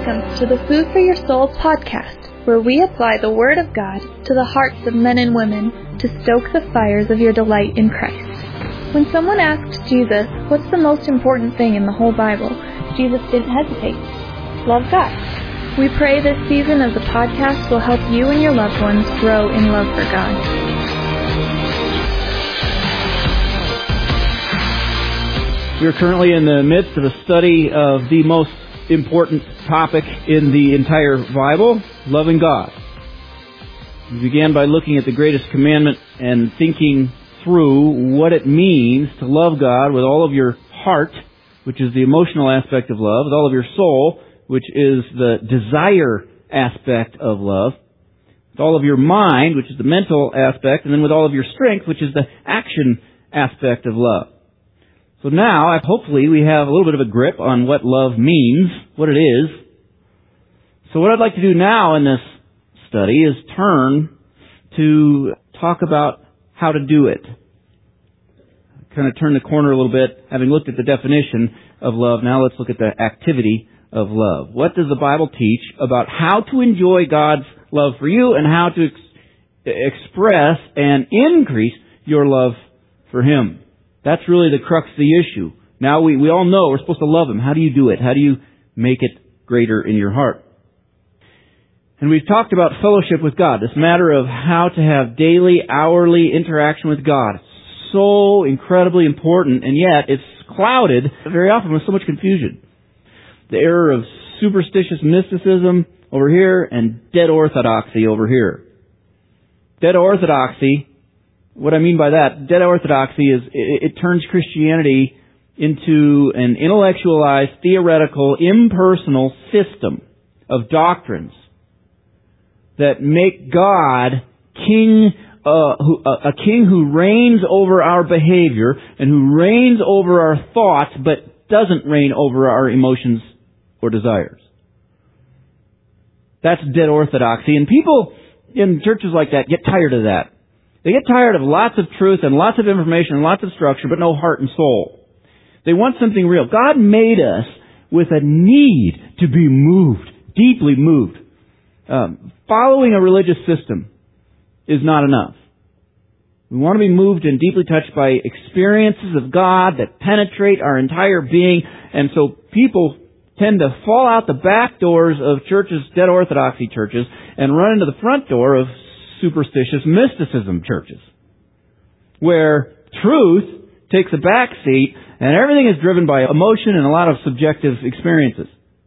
Welcome to the Food for Your Soul podcast, where we apply the Word of God to the hearts of men and women to stoke the fires of your delight in Christ. When someone asked Jesus, what's the most important thing in the whole Bible, Jesus didn't hesitate. Love God. We pray this season of the podcast will help you and your loved ones grow in love for God. We are currently in the midst of a study of the most important topic in the entire Bible, loving God. We began by looking at the greatest commandment and thinking through what it means to love God with all of your heart, which is the emotional aspect of love, with all of your soul, which is the desire aspect of love, with all of your mind, which is the mental aspect, and then with all of your strength, which is the action aspect of love. So now, hopefully, we have a little bit of a grip on what love means, what it is. So what I'd like to do now in this study is turn to talk about how to do it. Kind of turn the corner a little bit, having looked at the definition of love. Now let's look at the activity of love. What does the Bible teach about how to enjoy God's love for you and how to express and increase your love for Him? That's really the crux of the issue. Now we all know we're supposed to love Him. How do you do it? How do you make it greater in your heart? And we've talked about fellowship with God, this matter of how to have daily, hourly interaction with God. It's so incredibly important, and yet it's clouded very often with so much confusion. The error of superstitious mysticism over here and dead orthodoxy over here. Dead orthodoxy, what I mean by that, dead orthodoxy is it turns Christianity into an intellectualized, theoretical, impersonal system of doctrines that make God king, a king who reigns over our behavior and who reigns over our thoughts, but doesn't reign over our emotions or desires. That's dead orthodoxy, and people in churches like that get tired of that. They get tired of lots of truth and lots of information and lots of structure, but no heart and soul. They want something real. God made us with a need to be moved, deeply moved. Following a religious system is not enough. We want to be moved and deeply touched by experiences of God that penetrate our entire being, and so people tend to fall out the back doors of churches, dead orthodoxy churches, and run into the front door of superstitious mysticism churches, where truth takes a back seat and everything is driven by emotion and a lot of subjective experiences.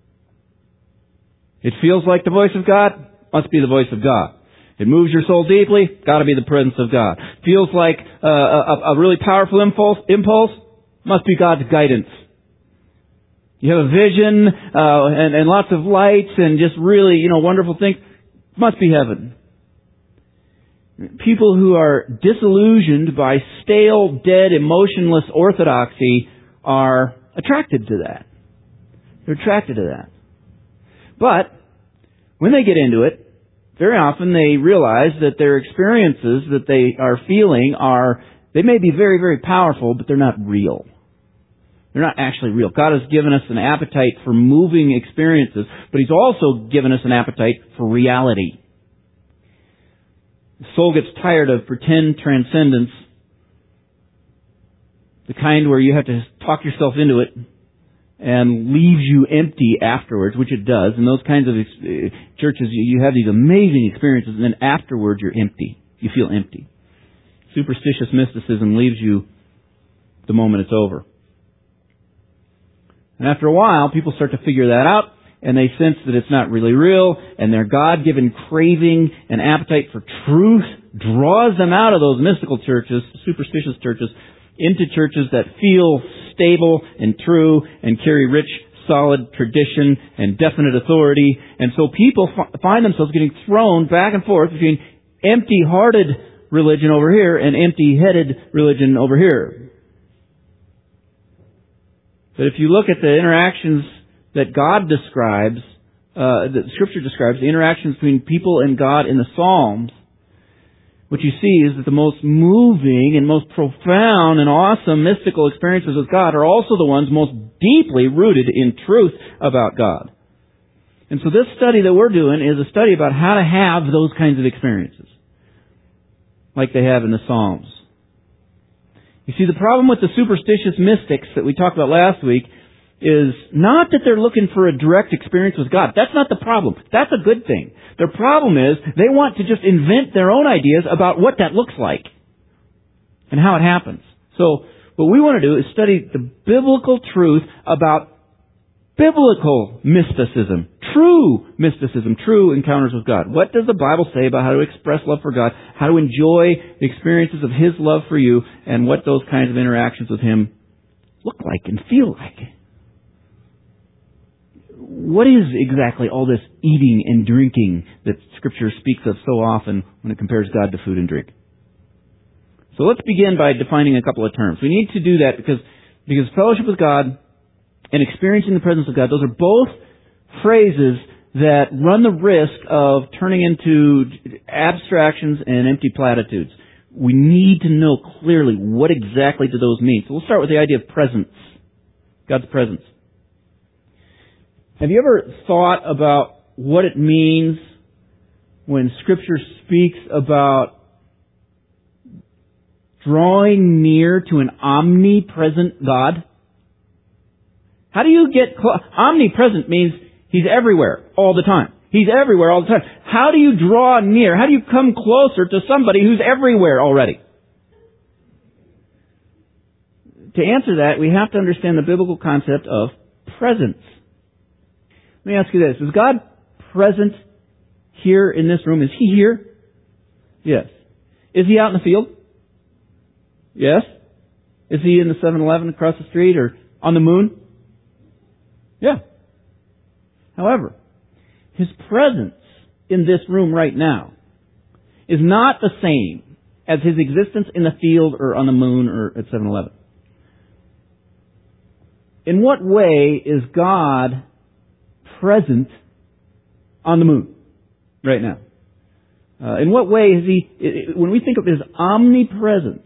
It feels like the voice of God, must be the voice of God. It moves your soul deeply, got to be the presence of God. Feels like a really powerful impulse, must be God's guidance. You have a vision and lots of lights and just really, wonderful things, must be heaven. People who are disillusioned by stale, dead, emotionless orthodoxy are attracted to that. They're attracted to that. But when they get into it, very often they realize that their experiences that they are feeling they may be very, very powerful, but they're not real. They're not actually real. God has given us an appetite for moving experiences, but He's also given us an appetite for reality. The soul gets tired of pretend transcendence, the kind where you have to talk yourself into it and leaves you empty afterwards, which it does. In those kinds of churches, you have these amazing experiences, and then afterwards you're empty. You feel empty. Superstitious mysticism leaves you the moment it's over. And after a while, people start to figure that out, and they sense that it's not really real, and their God-given craving and appetite for truth draws them out of those mystical churches, superstitious churches, into churches that feel stable and true and carry rich, solid tradition and definite authority. And so people find themselves getting thrown back and forth between empty-hearted religion over here and empty-headed religion over here. But if you look at the interactions that God describes, that Scripture describes, the interactions between people and God in the Psalms, what you see is that the most moving and most profound and awesome mystical experiences with God are also the ones most deeply rooted in truth about God. And so this study that we're doing is a study about how to have those kinds of experiences, like they have in the Psalms. You see, the problem with the superstitious mystics that we talked about last week is not that they're looking for a direct experience with God. That's not the problem. That's a good thing. Their problem is they want to just invent their own ideas about what that looks like and how it happens. So what we want to do is study the biblical truth about biblical mysticism, true encounters with God. What does the Bible say about how to express love for God, how to enjoy the experiences of His love for you, and what those kinds of interactions with Him look like and feel like? What is exactly all this eating and drinking that Scripture speaks of so often when it compares God to food and drink? So let's begin by defining a couple of terms. We need to do that because fellowship with God and experiencing the presence of God, those are both phrases that run the risk of turning into abstractions and empty platitudes. We need to know clearly what exactly do those mean. So we'll start with the idea of presence, God's presence. Have you ever thought about what it means when Scripture speaks about drawing near to an omnipresent God? How do you get omnipresent means He's everywhere all the time. He's everywhere all the time. How do you draw near? How do you come closer to somebody who's everywhere already? To answer that, we have to understand the biblical concept of presence. Let me ask you this. Is God present here in this room? Is He here? Yes. Is He out in the field? Yes. Is He in the 7-Eleven across the street or on the moon? Yeah. However, His presence in this room right now is not the same as His existence in the field or on the moon or at 7-Eleven. In what way is God present on the moon right now? In what way is He, when we think of His omnipresence,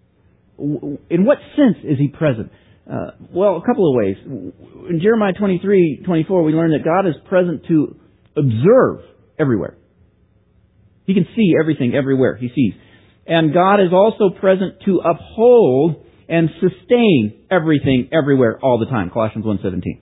in what sense is He present? Well, a couple of ways. In Jeremiah 23:24, we learn that God is present to observe everywhere. He can see everything everywhere He sees. And God is also present to uphold and sustain everything everywhere all the time. Colossians 1:17.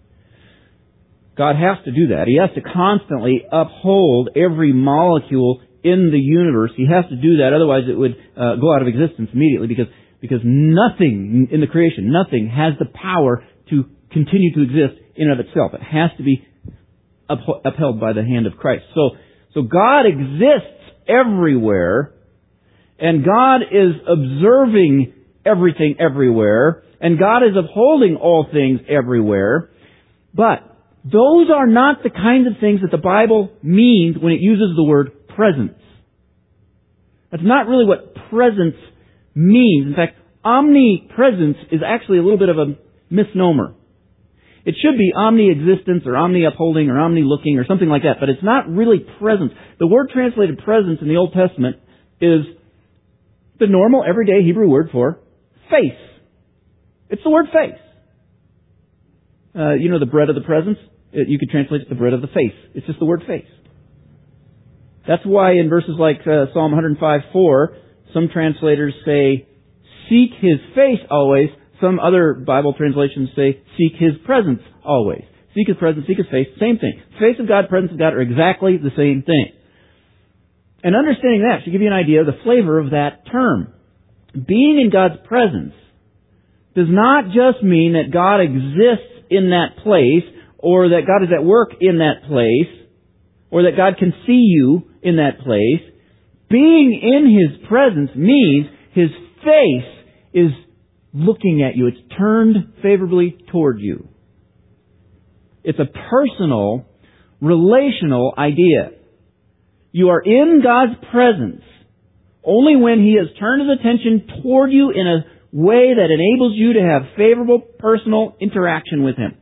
God has to do that. He has to constantly uphold every molecule in the universe. He has to do that, otherwise it would go out of existence immediately because nothing in the creation, nothing has the power to continue to exist in and of itself. It has to be upheld by the hand of Christ. So God exists everywhere, and God is observing everything everywhere, and God is upholding all things everywhere. But those are not the kinds of things that the Bible means when it uses the word presence. That's not really what presence means. In fact, omnipresence is actually a little bit of a misnomer. It should be omni-existence or omni-upholding or omni-looking or something like that, but it's not really presence. The word translated presence in the Old Testament is the normal, everyday Hebrew word for face. It's the word face. You know the bread of the presence? You could translate it the bread of the face. It's just the word face. That's why in verses like Psalm 105:4, some translators say, seek His face always. Some other Bible translations say, seek His presence always. Seek His presence, seek His face, same thing. Face of God, presence of God are exactly the same thing. And understanding that should give you an idea of the flavor of that term. Being in God's presence does not just mean that God exists in that place, or that God is at work in that place, or that God can see you in that place. Being in His presence means His face is looking at you. It's turned favorably toward you. It's a personal, relational idea. You are in God's presence only when He has turned His attention toward you in a way that enables you to have favorable personal interaction with Him.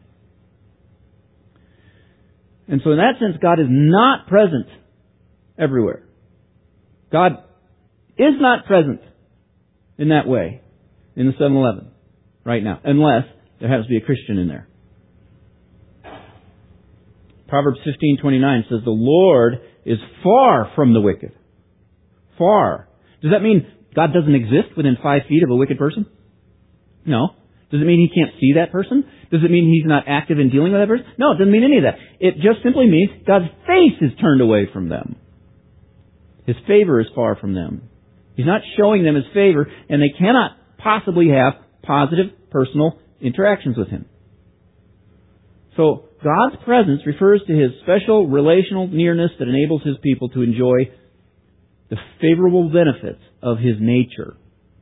And so in that sense, God is not present everywhere. God is not present in that way in the 7-Eleven right now, unless there has to be a Christian in there. Proverbs 15:29 says, "The Lord is far from the wicked." Far. Does that mean God doesn't exist within 5 feet of a wicked person? No. Does it mean He can't see that person? Does it mean He's not active in dealing with that person? No, it doesn't mean any of that. It just simply means God's face is turned away from them. His favor is far from them. He's not showing them His favor, and they cannot possibly have positive personal interactions with Him. So, God's presence refers to His special relational nearness that enables His people to enjoy the favorable benefits of His nature.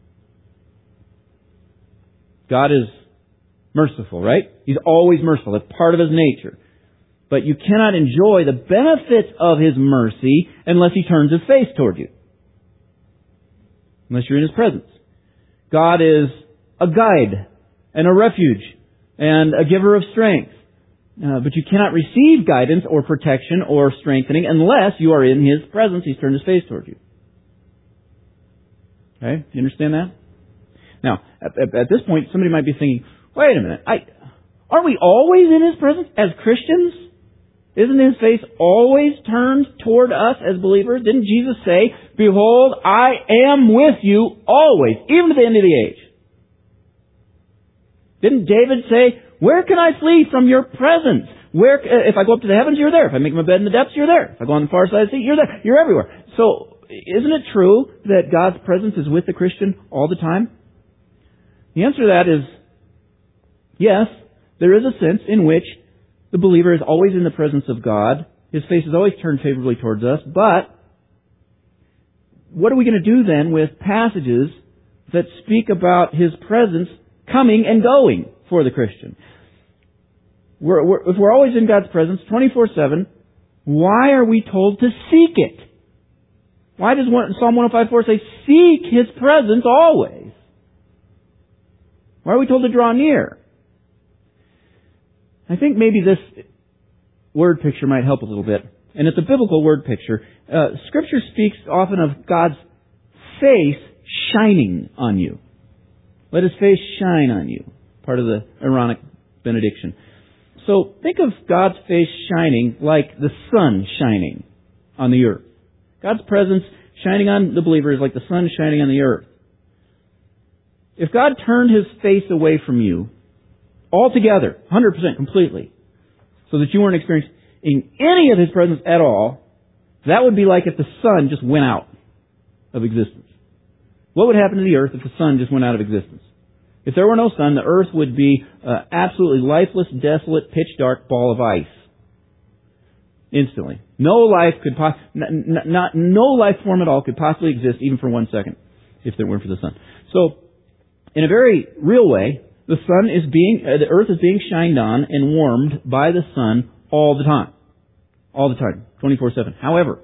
God is merciful, right? He's always merciful. That's part of His nature. But you cannot enjoy the benefits of His mercy unless He turns His face toward you. Unless you're in His presence. God is a guide and a refuge and a giver of strength. But you cannot receive guidance or protection or strengthening unless you are in His presence. He's turned His face toward you. Okay? You understand that? Now, at this point, somebody might be thinking, wait a minute, aren't we always in His presence as Christians? Isn't His face always turned toward us as believers? Didn't Jesus say, "Behold, I am with you always, even to the end of the age"? Didn't David say, "Where can I flee from your presence? If I go up to the heavens, you're there. If I make my bed in the depths, you're there. If I go on the far side of the sea, you're there. You're everywhere." So, isn't it true that God's presence is with the Christian all the time? The answer to that is, yes, there is a sense in which the believer is always in the presence of God. His face is always turned favorably towards us. But what are we going to do then with passages that speak about His presence coming and going for the Christian? If we're always in God's presence 24/7, why are we told to seek it? Why does Psalm 105:4 say, "Seek His presence always"? Why are we told to draw near? I think maybe this word picture might help a little bit. And it's a biblical word picture. Scripture speaks often of God's face shining on you. Let His face shine on you. Part of the Aaronic benediction. So think of God's face shining like the sun shining on the earth. God's presence shining on the believer is like the sun shining on the earth. If God turned His face away from you altogether, 100%, completely, so that you weren't experiencing any of His presence at all, that would be like if the sun just went out of existence. What would happen to the earth if the sun just went out of existence? If there were no sun, the earth would be absolutely lifeless, desolate, pitch dark ball of ice. Instantly. No life could no life form at all could possibly exist even for 1 second if there weren't for the sun. So, in a very real way, the earth is being shined on and warmed by the sun all the time. All the time. 24/7. However,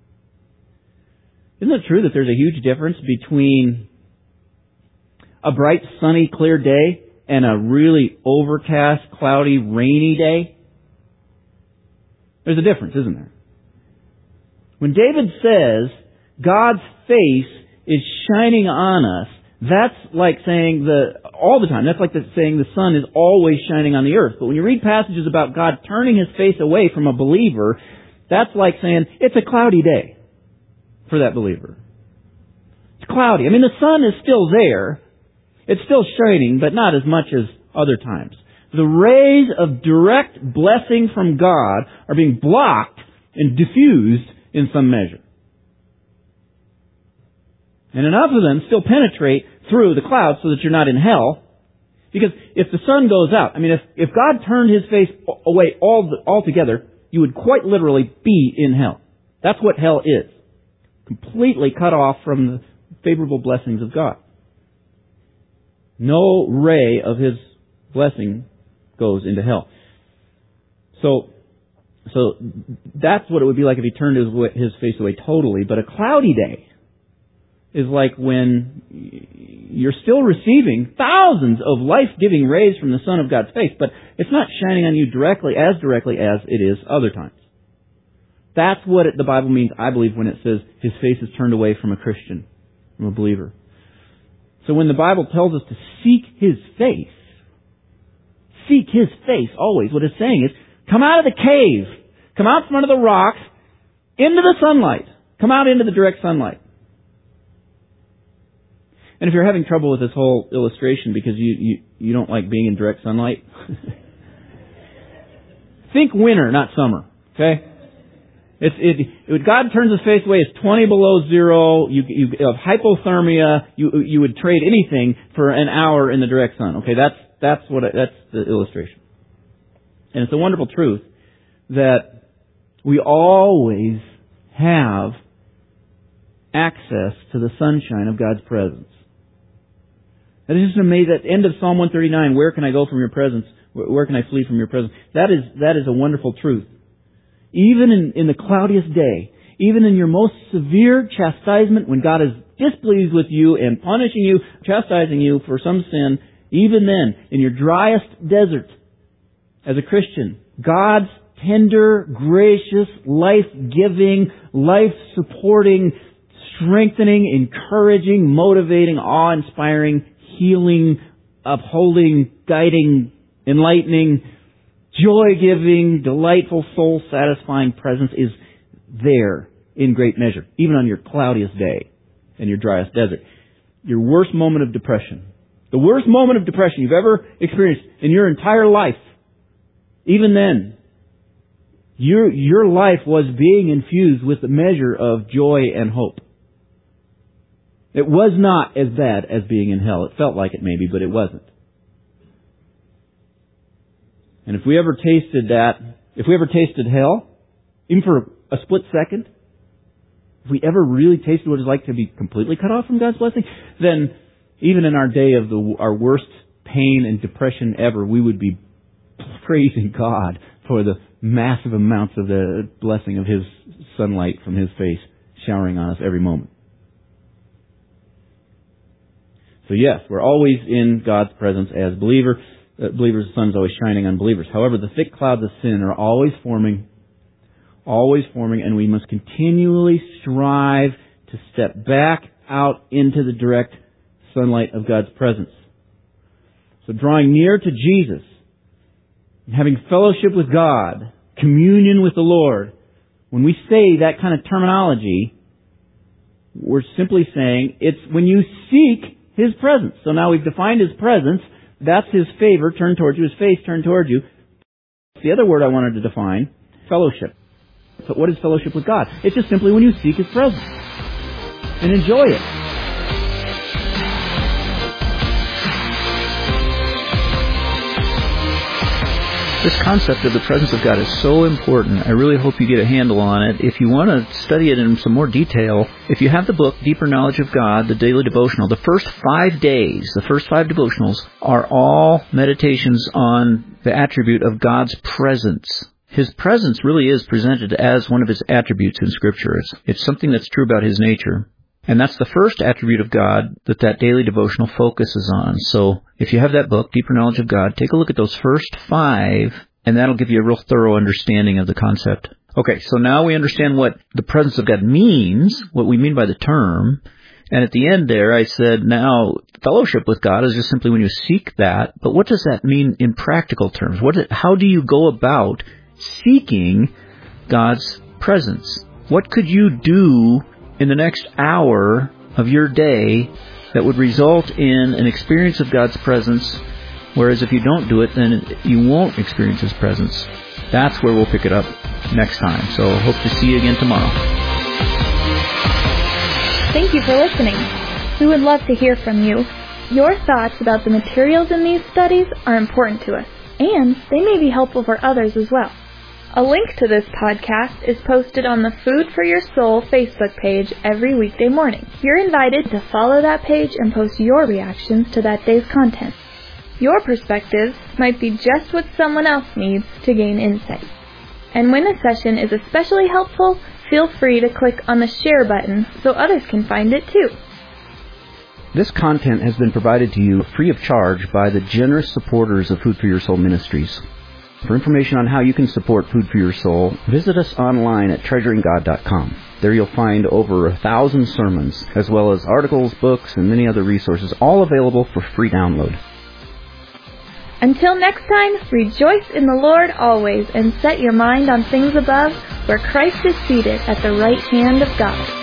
isn't it true that there's a huge difference between a bright, sunny, clear day and a really overcast, cloudy, rainy day? There's a difference, isn't there? When David says God's face is shining on us, that's like saying all the time. That's like saying the sun is always shining on the earth. But when you read passages about God turning His face away from a believer, that's like saying it's a cloudy day for that believer. It's cloudy. I mean, the sun is still there. It's still shining, but not as much as other times. The rays of direct blessing from God are being blocked and diffused in some measure. And enough of them still penetrate through the clouds so that you're not in hell. Because if the sun goes out, I mean, if God turned His face away altogether, you would quite literally be in hell. That's what hell is. Completely cut off from the favorable blessings of God. No ray of His blessing goes into hell. So that's what it would be like if He turned His face away totally. But a cloudy day is like when you're still receiving thousands of life-giving rays from the sun of God's face, but it's not shining on you directly as it is other times. That's what the Bible means, I believe, when it says His face is turned away from a Christian, from a believer. So when the Bible tells us to seek His face always, what it's saying is, come out of the cave, Come out from under the rocks into the sunlight. Come out into the direct sunlight. And if you're having trouble with this whole illustration because you don't like being in direct sunlight, think winter, not summer. Okay? God turns His face away. It's 20 below zero. You have hypothermia. You would trade anything for an hour in the direct sun. Okay, that's the illustration. And it's a wonderful truth that we always have access to the sunshine of God's presence. That is just amazing. At the end of Psalm 139, where can I go from your presence? Where can I flee from your presence? That is a wonderful truth. Even in the cloudiest day, even in your most severe chastisement, when God is displeased with you and punishing you, chastising you for some sin, even then, in your driest desert, as a Christian, God's tender, gracious, life-giving, life-supporting, strengthening, encouraging, motivating, awe-inspiring, healing, upholding, guiding, enlightening, joy-giving, delightful, soul-satisfying presence is there in great measure, even on your cloudiest day and your driest desert. Your worst moment of depression, the worst moment of depression you've ever experienced in your entire life, even then, your life was being infused with a measure of joy and hope. It was not as bad as being in hell. It felt like it maybe, but it wasn't. And if we ever tasted hell, even for a split second, if we ever really tasted what it's like to be completely cut off from God's blessing, then even in our day of our worst pain and depression ever, we would be praising God for the massive amounts of the blessing of His sunlight from His face showering on us every moment. So yes, we're always in God's presence as believers. The sun is always shining on believers. However, the thick clouds of sin are always forming, and we must continually strive to step back out into the direct sunlight of God's presence. So drawing near to Jesus, having fellowship with God, communion with the Lord, when we say that kind of terminology, we're simply saying it's when you seek His presence. So now we've defined His presence. That's His favor turned towards you, His face turned towards you. The other word I wanted to define, fellowship. So what is fellowship with God? It's just simply when you seek His presence and enjoy it. This concept of the presence of God is so important. I really hope you get a handle on it. If you want to study it in some more detail, if you have the book, Deeper Knowledge of God, the daily devotional, the first 5 days, the first 5 devotionals are all meditations on the attribute of God's presence. His presence really is presented as one of His attributes in Scripture. It's something that's true about His nature. And that's the first attribute of God that daily devotional focuses on. So if you have that book, Deeper Knowledge of God, take a look at those first 5, and that'll give you a real thorough understanding of the concept. Okay, so now we understand what the presence of God means, what we mean by the term. And at the end there, I said, now, fellowship with God is just simply when you seek that. But what does that mean in practical terms? How do you go about seeking God's presence? What could you do in the next hour of your day that would result in an experience of God's presence, whereas if you don't do it, then you won't experience His presence? That's where we'll pick it up next time. So hope to see you again tomorrow. Thank you for listening. We would love to hear from you. Your thoughts about the materials in these studies are important to us, and they may be helpful for others as well. A link to this podcast is posted on the Food for Your Soul Facebook page every weekday morning. You're invited to follow that page and post your reactions to that day's content. Your perspective might be just what someone else needs to gain insight. And when a session is especially helpful, feel free to click on the share button so others can find it too. This content has been provided to you free of charge by the generous supporters of Food for Your Soul Ministries. For information on how you can support Food for Your Soul, visit us online at treasuringgod.com. There you'll find over 1,000 sermons, as well as articles, books, and many other resources, all available for free download. Until next time, rejoice in the Lord always and set your mind on things above, where Christ is seated at the right hand of God.